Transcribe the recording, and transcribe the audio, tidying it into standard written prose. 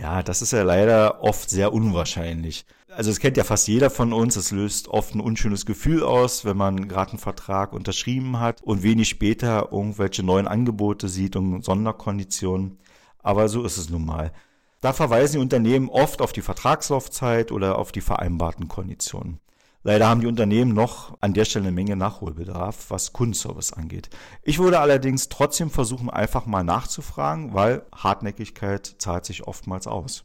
Ja, das ist ja leider oft sehr unwahrscheinlich. Also es kennt ja fast jeder von uns, es löst oft ein unschönes Gefühl aus, wenn man gerade einen Vertrag unterschrieben hat und wenig später irgendwelche neuen Angebote sieht und Sonderkonditionen. Aber so ist es nun mal. Da verweisen die Unternehmen oft auf die Vertragslaufzeit oder auf die vereinbarten Konditionen. Leider haben die Unternehmen noch an der Stelle eine Menge Nachholbedarf, was Kundenservice angeht. Ich würde allerdings trotzdem versuchen, einfach mal nachzufragen, weil Hartnäckigkeit zahlt sich oftmals aus.